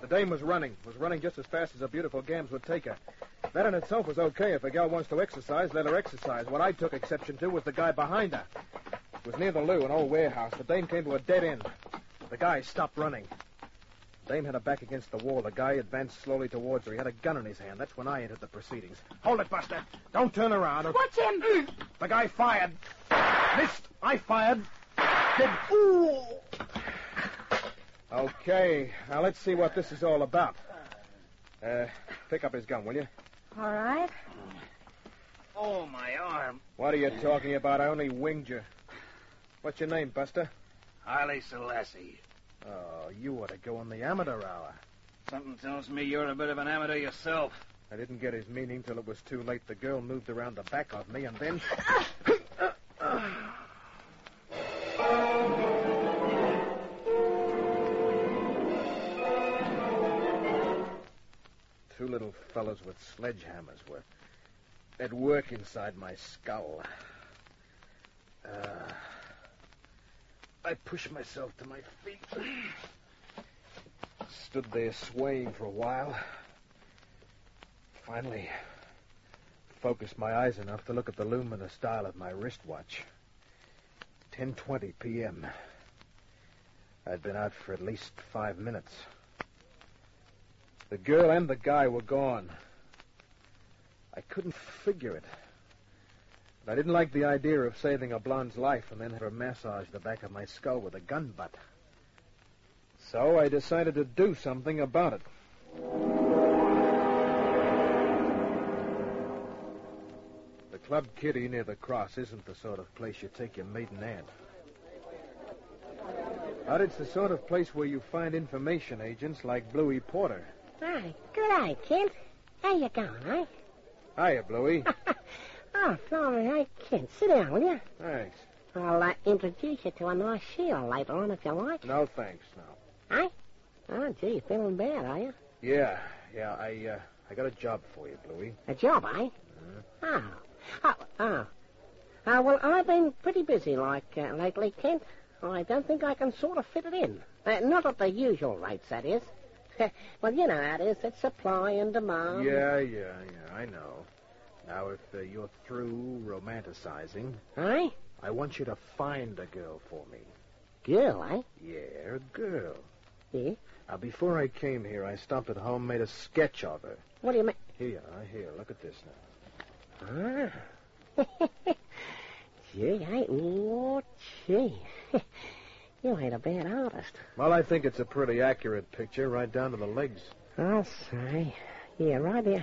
dame was running just as fast as her beautiful gams would take her. That in itself was okay. If a gal wants to exercise, let her exercise. What I took exception to was the guy behind her. It was near the loo, an old warehouse. The dame came to a dead end. The guy stopped running. The dame had her back against the wall. The guy advanced slowly towards her. He had a gun in his hand. That's when I entered the proceedings. Hold it, Buster. Don't turn around. Watch him. The guy fired. Missed. I fired. Did. Ooh. Okay. Now, let's see what this is all about. Pick up his gun, will you? All right. Oh, my arm. What are you talking about? I only winged you. What's your name, Buster? Haile Selassie. Oh, you ought to go on the amateur hour. Something tells me you're a bit of an amateur yourself. I didn't get his meaning till it was too late. The girl moved around the back of me, and then... Two little fellows with sledgehammers were at work inside my skull. I pushed myself to my feet. Stood there swaying for a while. Finally, focused my eyes enough to look at the luminous dial of my wristwatch. 10:20 p.m. I'd been out for at least 5 minutes. The girl and the guy were gone. I couldn't figure it. But I didn't like the idea of saving a blonde's life and then have her massage the back of my skull with a gun butt. So I decided to do something about it. The Club Kitty near the cross isn't the sort of place you take your maiden aunt. But it's the sort of place where you find information agents like Bluey Porter. Right. Good eye, Kent. How you going, eh? Hiya, Bluey. Oh, sorry, hey, Kent. Sit down, will you? Thanks. I'll introduce you to a nice shield later on if you like. No, thanks, no. Eh? Oh, gee, you feeling bad, are you? Yeah, I got a job for you, Bluey. A job, eh? Well, I've been pretty busy lately, Kent. I don't think I can sort of fit it in. Not at the usual rates, that is. Well, you know how it is. It's supply and demand. Yeah, I know. Now, if you're through romanticizing... Eh? I want you to find a girl for me. Girl, eh? Yeah, a girl. Yeah? Now, before I came here, I stopped at home, made a sketch of her. What do you mean? Here, look at this now. Ah. Gee, eh? Oh, gee. You ain't a bad artist. Well, I think it's a pretty accurate picture, right down to the legs. I'll say. Yeah, right there.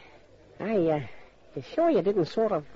You sure you didn't sort of,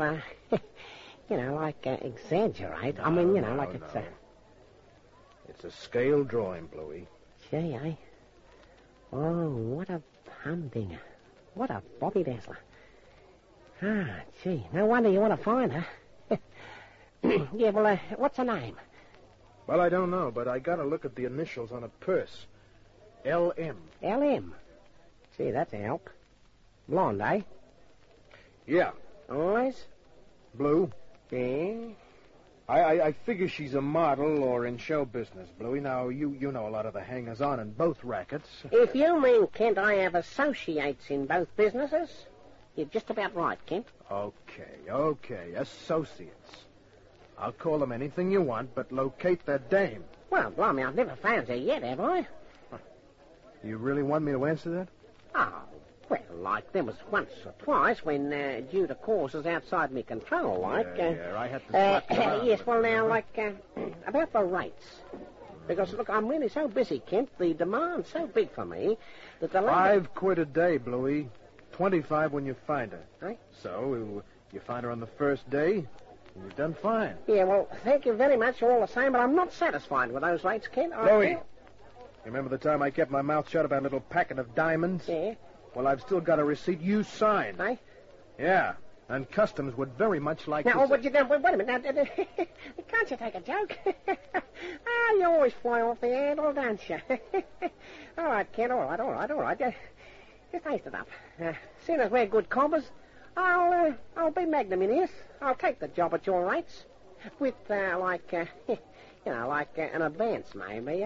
exaggerate? No, I mean, no. it's a... It's a scale drawing, Bluey. Gee, eh? Oh, what a humdinger. What a bobby dazzler. Ah, gee, no wonder you want to find her. Yeah, well, what's her name? Well, I don't know, but I got to look at the initials on a purse. L.M. L.M. Gee, that's a help. Blonde, eh? Yeah. Eyes? Blue. Yeah. I figure she's a model or in show business, Bluey. Now, you know a lot of the hangers-on in both rackets. If you mean, Kent, I have associates in both businesses, you're just about right, Kent. Okay. Associates. I'll call them anything you want, but locate that dame. Well, blimey, I've never found her yet, have I? You really want me to answer that? Oh, well, like there was once or twice when, due to causes outside my control, like... Yeah, I had to slap you around. Yes, well, now, about the rates. Because, look, I'm really so busy, Kent, the demand's so big for me that the... $5 a day, Bluey. 25 when you find her. Right? So, you find her on the first day, and you've done fine. Yeah, well, thank you very much all the same, but I'm not satisfied with those rates, Kent. Bluey, you remember the time I kept my mouth shut about a little packet of diamonds? Yeah. Well, I've still got a receipt you signed. Eh? Yeah, and Customs would very much like now, to... wait a minute. Now, can't you take a joke? You always fly off the handle, don't you? All right, Kent, all right. Just taste it up. Seeing as we're good combers, I'll be magnanimous. I'll take the job at your rates. With, an advance, maybe, eh?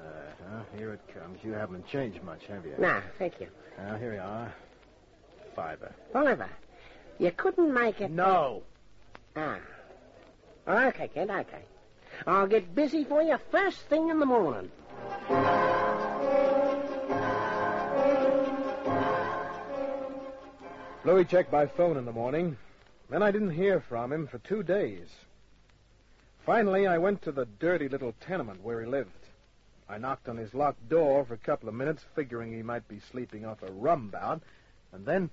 Here it comes. You haven't changed much, have you? Nah, thank you. Here you are. $5. Oliver, you couldn't make it... No. Ah. Okay, kid, okay. I'll get busy for you first thing in the morning. Bluey checked by phone in the morning. Then I didn't hear from him for 2 days. Finally, I went to the dirty little tenement where he lived. I knocked on his locked door for a couple of minutes, figuring he might be sleeping off a rum bout, and then...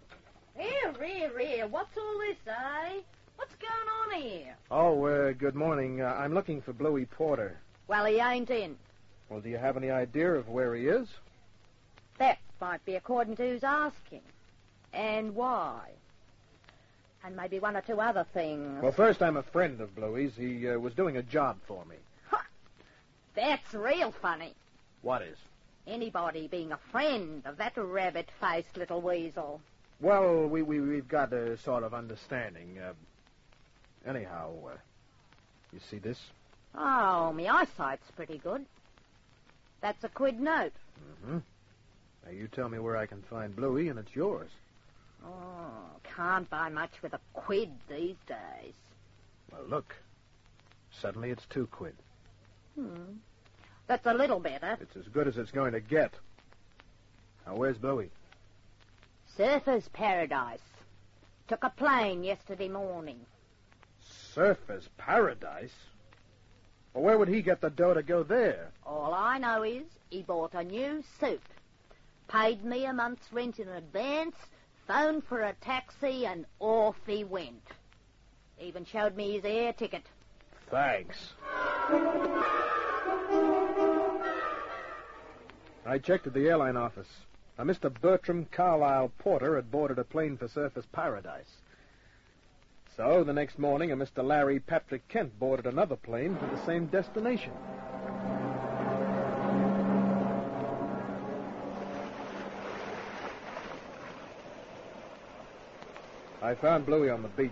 Here. What's all this, eh? What's going on here? Oh, good morning. I'm looking for Bluey Porter. Well, he ain't in. Well, do you have any idea of where he is? That might be according to who's asking. And why. And maybe one or two other things. Well, first, I'm a friend of Bluey's. He was doing a job for me. That's real funny. What is? Anybody being a friend of that rabbit-faced little weasel. Well, we've got a sort of understanding. Anyhow, you see this? Oh, my eyesight's pretty good. That's a quid note. Mm-hmm. Now, you tell me where I can find Bluey, and it's yours. Oh, can't buy much with a quid these days. Well, look. Suddenly it's 2 quid. That's a little better. It's as good as it's going to get. Now, where's Bluey? Surfer's Paradise. Took a plane yesterday morning. Surfer's Paradise? Well, where would he get the dough to go there? All I know is he bought a new suit, paid me a month's rent in advance, phoned for a taxi, and off he went. Even showed me his air ticket. Thanks. I checked at the airline office. A Mr. Bertram Carlisle Porter had boarded a plane for Surfer's Paradise. So, the next morning, a Mr. Larry Patrick Kent boarded another plane for the same destination. I found Bluey on the beach.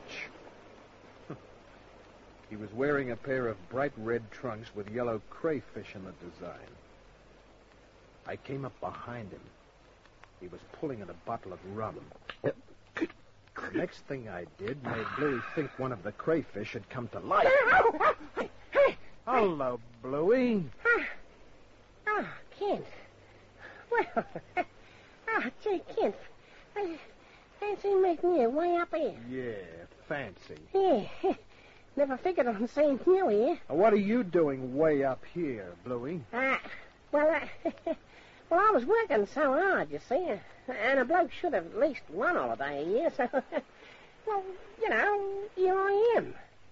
He was wearing a pair of bright red trunks with yellow crayfish in the design. I came up behind him. He was pulling at a bottle of rum. The next thing I did made Bluey think one of the crayfish had come to life. Hello, Bluey. Kent. Well, gee, Kent. Fancy meeting you way up here. Yeah, fancy. Yeah. Never figured on seeing you here. What are you doing way up here, Bluey? Well, I was working so hard, you see. And a bloke should have at least one holiday a year, so... Well, you know, here I am.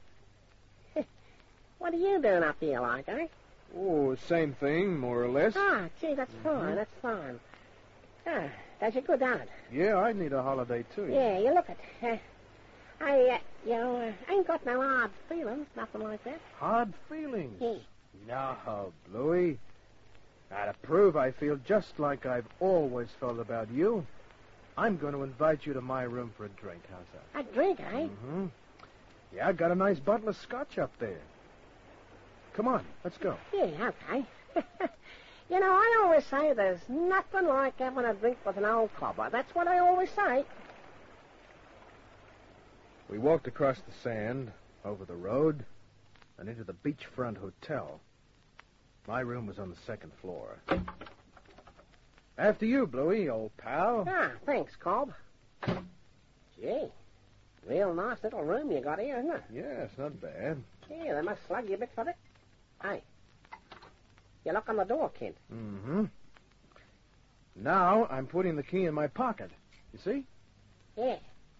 What are you doing up here like, eh? Oh, same thing, more or less. Gee, that's fine, that's fine. Does you good, don't it? Yeah, I need a holiday, too. Yeah, you look at... I ain't got no hard feelings, nothing like that. Hard feelings? Yeah. No, Bluey. Now, to prove I feel just like I've always felt about you, I'm going to invite you to my room for a drink. How's that? A drink, eh? Mm-hmm. Yeah, I got a nice bottle of scotch up there. Come on, let's go. Yeah, okay. You know, I always say there's nothing like having a drink with an old cobber. That's what I always say. We walked across the sand, over the road, and into the beachfront hotel. My room was on the 2nd floor. After you, Bluey, old pal. Thanks, Cobb. Gee, real nice little room you got here, isn't it? Yeah, it's not bad. Yeah, they must slug you a bit for it. Hey, you lock on the door, Kent. Mm-hmm. Now I'm putting the key in my pocket. You see? Yeah.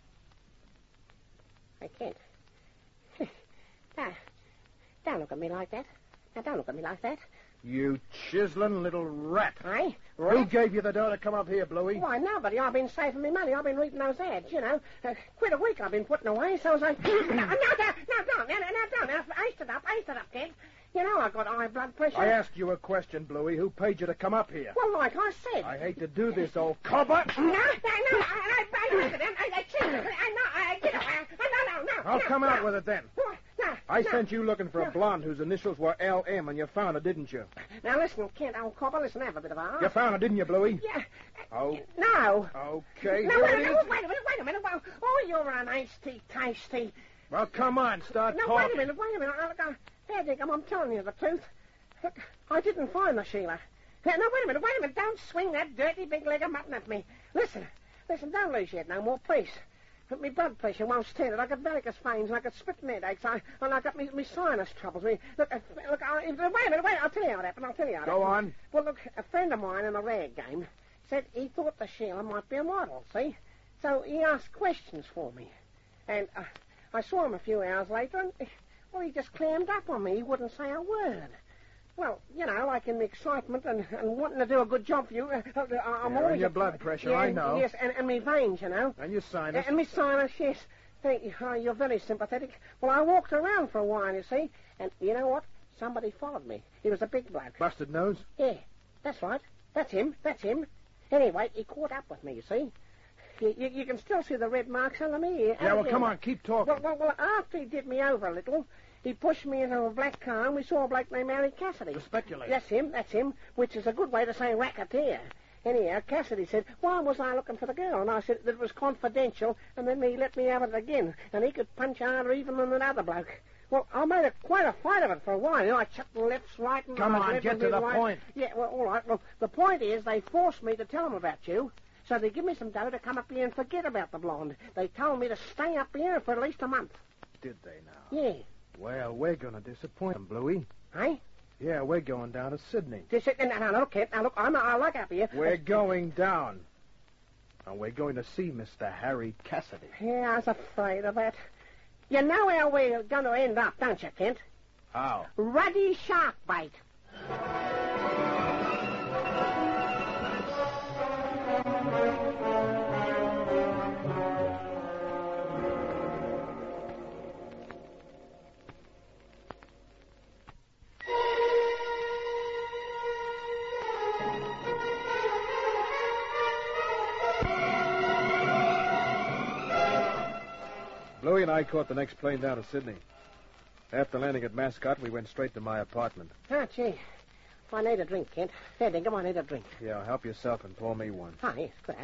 I can't. Don't look at me like that. Now, don't look at me like that. You chiseling little rat. Hey, Who gave you the dough to come up here, Bluey? Why, nobody. I've been saving me money. I've been reading those ads, you know. Quid a week I've been putting away, so I was like... No, Ace it up, kid. You know I've got high blood pressure. I asked you a question, Bluey. Who paid you to come up here? Well, like I said... I hate to do this, old cobber. No. I'll come out with it then. I sent you looking for a blonde whose initials were LM, and you found her, didn't you? Now, listen, Kent, old copper, listen, have a bit of a... You found her, didn't you, Bluey? Yeah. Oh. No. Okay, No, here wait it is. Wait a minute. Well, oh, you're an tasty. Well, come on, start No, talking. wait a minute. Fair dinkum, I'm telling you the truth. Look, I didn't find the Sheila. No, wait a minute. Don't swing that dirty big leg of mutton at me. Listen, don't lose your head no more, please. But my blood pressure won't stand it. I got varicose veins, and I got spitting headaches, and I got me sinus troubles. Wait a minute, I'll tell you how it happened. Go on. Well, look, a friend of mine in a rag game said he thought the Sheila might be a model, see? So he asked questions for me. And I saw him a few hours later, and, well, he just clammed up on me. He wouldn't say a word. Well, you know, like in the excitement and wanting to do a good job for you, I'm always... And your blood pressure, yeah, I know. Yes, and my veins, you know. And your sinus. And my sinus, yes. Thank you. Oh, you're very sympathetic. Well, I walked around for a while, you see, and you know what? Somebody followed me. He was a big bloke. Busted nose? Yeah, that's right. That's him. Anyway, he caught up with me, you see. You can still see the red marks under me. Yeah, well, come on, keep talking. Well, after he did me over a little, he pushed me into a black car, and we saw a bloke named Harry Cassidy. The speculator. That's him, which is a good way to say racketeer. Anyhow, Cassidy said, why was I looking for the girl? And I said that it was confidential, and then he let me have it again, and he could punch harder even than another bloke. Well, I made quite a fight of it for a while. You know, I chucked lefts, right, and... Come on, get to the point. Yeah, well, all right. Well, the point is they forced me to tell them about you. So they give me some dough to come up here and forget about the blonde. They told me to stay up here for at least a month. Did they now? Yeah. Well, we're going to disappoint them, Bluey. Hey? Yeah, we're going down to Sydney. Now, look, Kent. Now, look, I like up here. We're going down. And we're going to see Mr. Harry Cassidy. Yeah, I was afraid of that. You know how we're going to end up, don't you, Kent? How? Ruddy shark bait. Bluey and I caught the next plane down to Sydney. After landing at Mascot, we went straight to my apartment. Oh, gee. I need a drink, Kent. Fair dinkum, I need a drink. Yeah, help yourself and pour me one. Oh, yes, good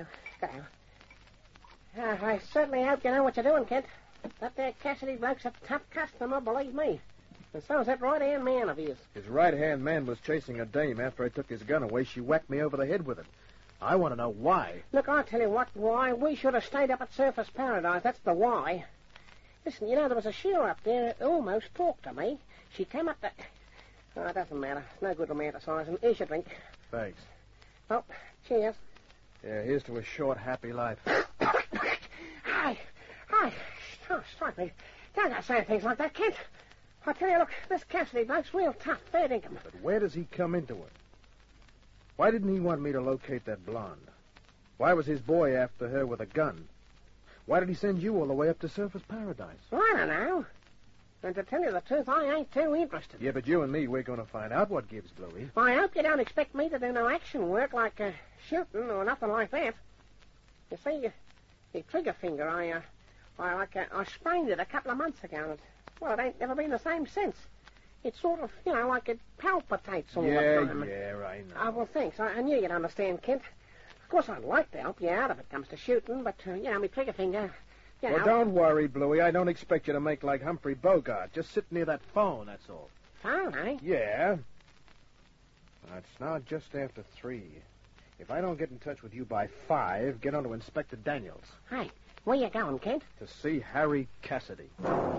I certainly hope you know what you're doing, Kent. That there Cassidy bloke's a tough customer, believe me. And so's that right-hand man of his. His right-hand man was chasing a dame. After I took his gun away, she whacked me over the head with it. I want to know why. Look, I'll tell you what, why. We should have stayed up at Surface Paradise. That's the why. Listen, you know, there was a Sheila up there that almost talked to me. She came up to... Oh, it doesn't matter. It's no good romanticising. Here's your drink. Thanks. Oh, cheers. Yeah, here's to a short, happy life. Hi. Oh, strike me. Don't go saying things like that, Kent. I tell you, look, this Cassidy bloke's real tough, fair dinkum. But where does he come into it? Why didn't he want me to locate that blonde? Why was his boy after her with a gun? Why did he send you all the way up to Surface Paradise? Well, I don't know. And to tell you the truth, I ain't too interested. Yeah, but you and me, we're going to find out what gives, Bluey. I hope you don't expect me to do no action work like shooting or nothing like that. You see, the trigger finger, I sprained it a couple of months ago. And well, it ain't never been the same since. It's sort of, you know, like it palpitates all the time. Yeah, I know. Oh, well, thanks. I knew you'd understand, Kent. Of course, I'd like to help you out if it comes to shooting, but, you know, my trigger finger, you know... Well, don't worry, Bluey. I don't expect you to make like Humphrey Bogart. Just sit near that phone, that's all. Phone, eh? Yeah. It's now just after 3. If I don't get in touch with you by 5, get on to Inspector Daniels. Hey, where you going, Kent? To see Harry Cassidy.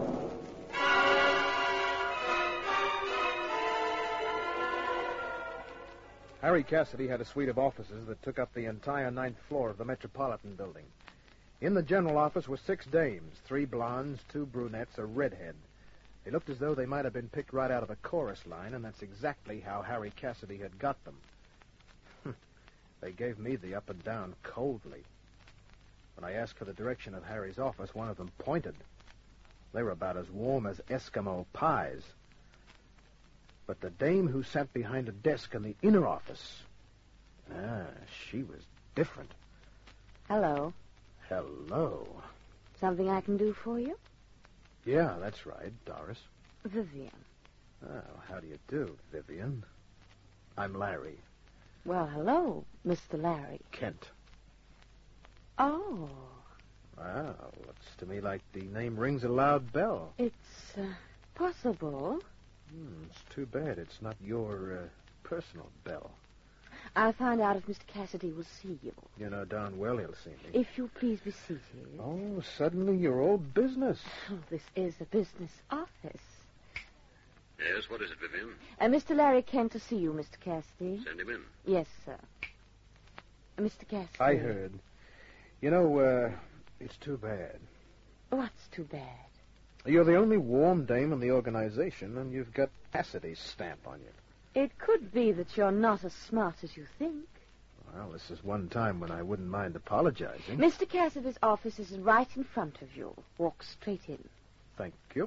Harry Cassidy had a suite of offices that took up the entire 9th floor of the Metropolitan Building. In the general office were 6 dames, 3 blondes, 2 brunettes, a redhead. They looked as though they might have been picked right out of a chorus line, and that's exactly how Harry Cassidy had got them. They gave me the up and down coldly. When I asked for the direction of Harry's office, one of them pointed. They were about as warm as Eskimo pies. But the dame who sat behind a desk in the inner office, she was different. Hello. Hello. Something I can do for you? Yeah, that's right, Doris. Vivian. Oh, how do you do, Vivian? I'm Larry. Well, hello, Mr. Larry. Kent. Oh. Wow, looks to me like the name rings a loud bell. It's possible. It's too bad it's not your personal bell. I'll find out if Mr. Cassidy will see you. You know darn well he'll see me. If you please be seated. Oh, suddenly you're all business. Oh, this is a business office. Yes, what is it, Vivian? Mr. Larry Kent to see you, Mr. Cassidy. Send him in. Yes, sir. Mr. Cassidy. I heard. You know, it's too bad. What's too bad? You're the only warm dame in the organization, and you've got Cassidy's stamp on you. It could be that you're not as smart as you think. Well, this is one time when I wouldn't mind apologizing. Mr. Cassidy's office is right in front of you. Walk straight in. Thank you.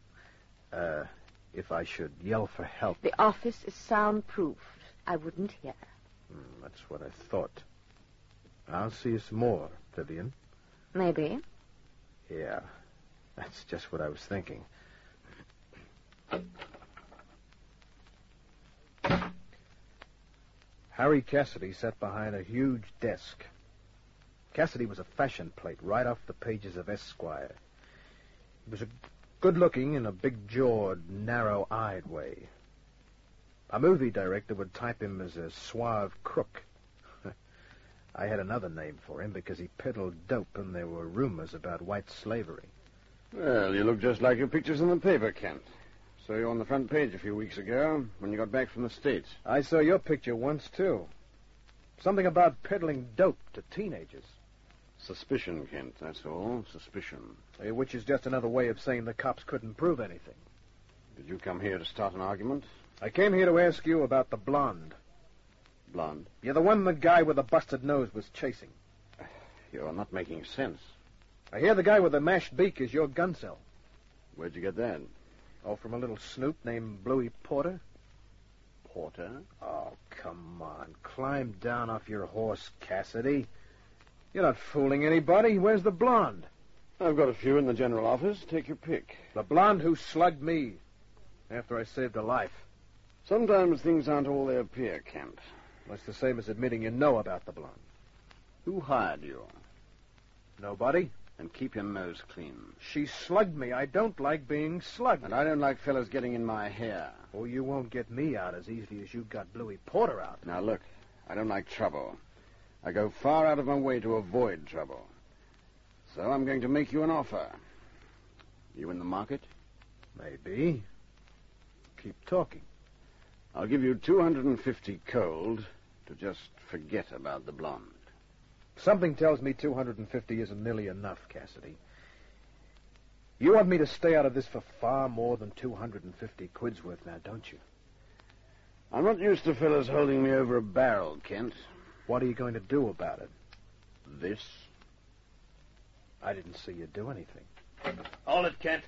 If I should yell for help... The office is soundproofed. I wouldn't hear. That's what I thought. I'll see you some more, Vivian. Maybe. Yeah, that's just what I was thinking. Harry Cassidy sat behind a huge desk. Cassidy was a fashion plate right off the pages of Esquire. He was good-looking in a big-jawed, narrow-eyed way. A movie director would type him as a suave crook. I had another name for him because he peddled dope and there were rumors about white slavery. Well, you look just like your pictures in the paper, Kent. Saw you on the front page a few weeks ago when you got back from the States. I saw your picture once, too. Something about peddling dope to teenagers. Suspicion, Kent, that's all. Suspicion. Which is just another way of saying the cops couldn't prove anything. Did you come here to start an argument? I came here to ask you about the blonde. Blonde? You're the one the guy with the busted nose was chasing. You're not making sense. I hear the guy with the mashed beak is your gun cell. Where'd you get that? Oh, from a little snoop named Bluey Porter. Porter? Oh, come on. Climb down off your horse, Cassidy. You're not fooling anybody. Where's the blonde? I've got a few in the general office. Take your pick. The blonde who slugged me after I saved her life. Sometimes things aren't all they appear, Kent. That's the same as admitting you know about the blonde. Who hired you? Nobody. And keep your nose clean. She slugged me. I don't like being slugged. And I don't like fellas getting in my hair. Oh, you won't get me out as easily as you got Bluey Porter out. Now, look, I don't like trouble. I go far out of my way to avoid trouble. So I'm going to make you an offer. You in the market? Maybe. Keep talking. I'll give you 250 cold to just forget about the blonde. Something tells me 250 isn't nearly enough, Cassidy. You want me to stay out of this for far more than 250 quid's worth now, don't you? I'm not used to fellas holding me over a barrel, Kent. What are you going to do about it? This? I didn't see you do anything. Hold it, Kent.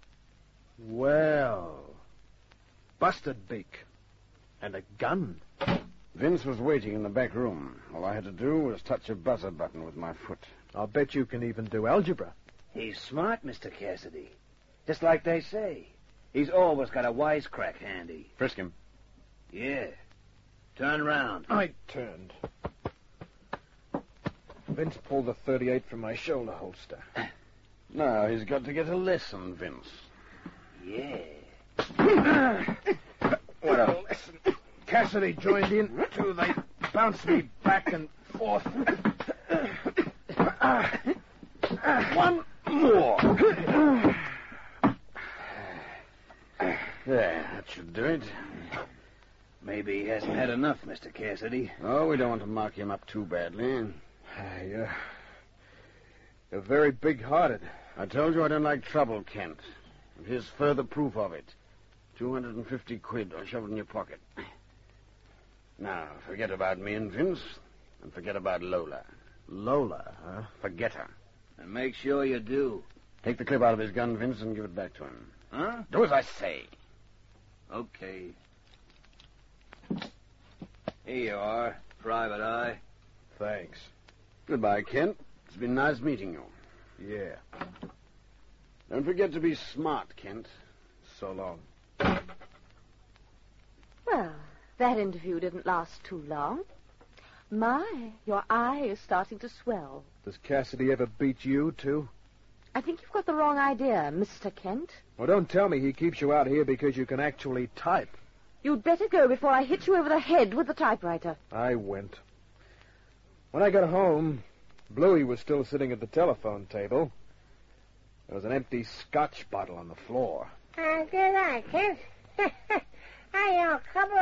Well, busted beak. And a gun. Vince was waiting in the back room. All I had to do was touch a buzzer button with my foot. I'll bet you can even do algebra. He's smart, Mr. Cassidy. Just like they say. He's always got a wisecrack handy. Frisk him. Yeah. Turn around. I turned. Vince pulled the .38 from my shoulder holster. Now he's got to get a lesson, Vince. Yeah. What a lesson. Cassidy joined in, too. They bounced me back and forth. One more. There, that should do it. Maybe he hasn't had enough, Mr. Cassidy. Oh, we don't want to mark him up too badly. You're very big-hearted. I told you I don't like trouble, Kent. And here's further proof of it. 250 quid I'll shove it in your pocket. Now, forget about me and Vince, and forget about Lola. Lola, huh? Forget her. And make sure you do. Take the clip out of his gun, Vince, and give it back to him. Huh? Do as I say. Okay. Here you are, Private Eye. Thanks. Goodbye, Kent. It's been nice meeting you. Yeah. Don't forget to be smart, Kent. So long. Well, that interview didn't last too long. My, your eye is starting to swell. Does Cassidy ever beat you, too? I think you've got the wrong idea, Mr. Kent. Well, don't tell me he keeps you out here because you can actually type. You'd better go before I hit you over the head with the typewriter. I went. When I got home, Bluey was still sitting at the telephone table. There was an empty scotch bottle on the floor. Good night, Kent. Hey, cover.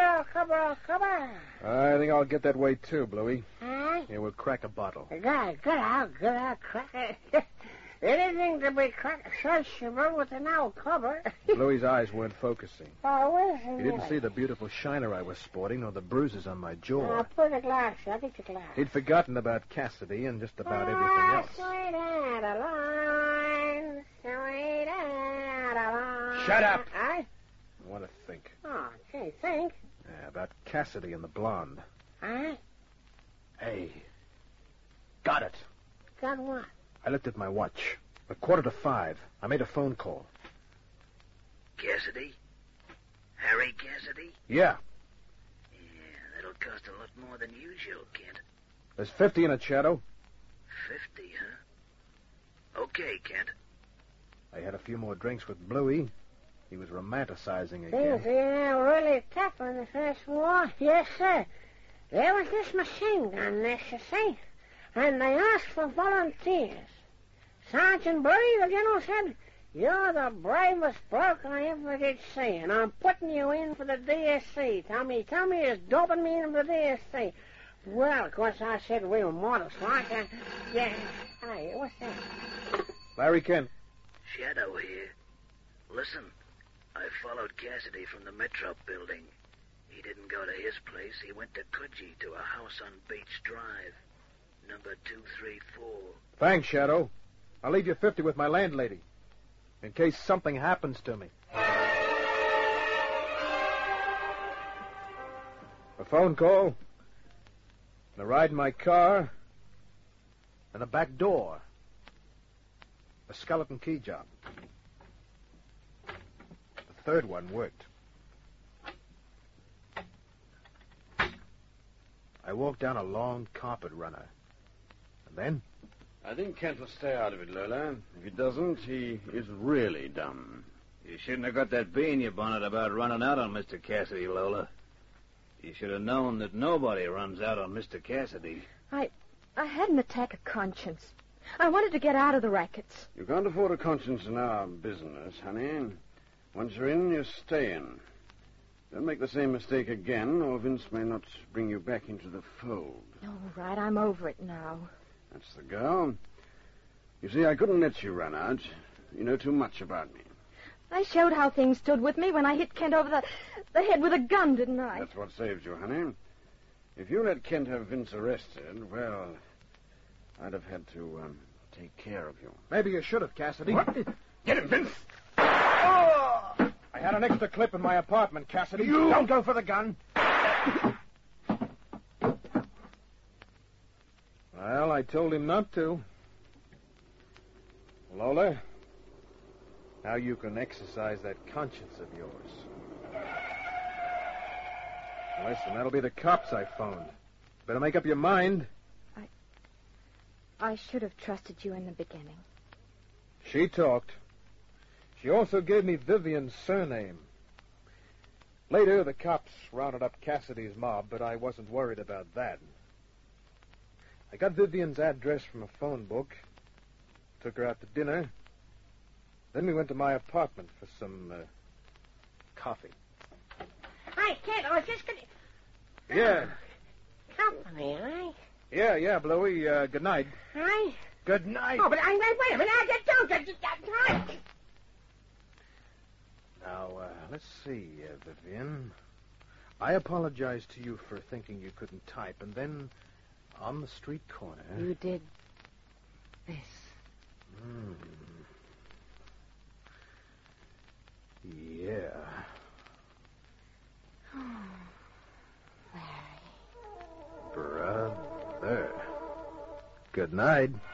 I think I'll get that way, too, Bluey. Huh? Here, we'll crack a bottle. Good, I'll crack it. Anything to be searchable with an old cover. Bluey's eyes weren't focusing. Oh, listen. He didn't see the beautiful shiner I was sporting nor the bruises on my jaw. I'll put a glass. I'll get your glass. He'd forgotten about Cassidy and just about everything else. Sweet Adeline, sweet Adeline. Shut up! I want to think. Oh, gee, think. Yeah, about Cassidy and the blonde. Huh? Hey. Got it. Got what? I looked at my watch. 4:45. I made a phone call. Cassidy? Harry Cassidy? Yeah. Yeah, that'll cost a lot more than usual, Kent. There's 50 in it, Shadow. 50, huh? Okay, Kent. I had a few more drinks with Bluey. He was romanticizing again. Things are really tough in the First War. Yes, sir. There was this machine gun nest, you see, and they asked for volunteers. Sergeant Bree, the general said, "You're the bravest bloke I ever did see, and I'm putting you in for the DSC. Tommy is doping me in for the DSC." Well, of course, I said we were modest like. Yeah. Hey, what's that? Larry Kent. Shadow here. Listen, I followed Cassidy from the Metro building. He didn't go to his place. He went to Coogee to a house on Beach Drive, number 234. Thanks, Shadow. I'll leave you 50 with my landlady, in case something happens to me. A phone call, and a ride in my car, and a back door. A skeleton key job. The third one worked. I walked down a long carpet runner. And then? I think Kent will stay out of it, Lola. If he doesn't, he is really dumb. You shouldn't have got that bee in your bonnet about running out on Mr. Cassidy, Lola. You should have known that nobody runs out on Mr. Cassidy. I had an attack of conscience. I wanted to get out of the rackets. You can't afford a conscience in our business, honey. Once you're in, you stay in. Don't make the same mistake again, or Vince may not bring you back into the fold. All right, I'm over it now. That's the girl. You see, I couldn't let you run out. You know too much about me. I showed how things stood with me when I hit Kent over the head with a gun, didn't I? That's what saved you, honey. If you let Kent have Vince arrested, well, I'd have had to take care of you. Maybe you should have, Cassidy. What? Get him, Vince! Oh! I had an extra clip in my apartment, Cassidy. You... Don't go for the gun. Well, I told him not to. Lola, now you can exercise that conscience of yours. Listen, that'll be the cops I phoned. Better make up your mind. I should have trusted you in the beginning. She talked. She also gave me Vivian's surname. Later, the cops rounded up Cassidy's mob, but I wasn't worried about that. I got Vivian's address from a phone book, took her out to dinner. Then we went to my apartment for some coffee. Hi, Kent, I was just going to... Yeah. Company, right? Yeah, Bluey. Good night. Hi? Good night. Oh, but wait a minute. Don't. Now, let's see, Vivian. I apologize to you for thinking you couldn't type, and then on the street corner... You did this. Yeah. Larry. Brother. Good night.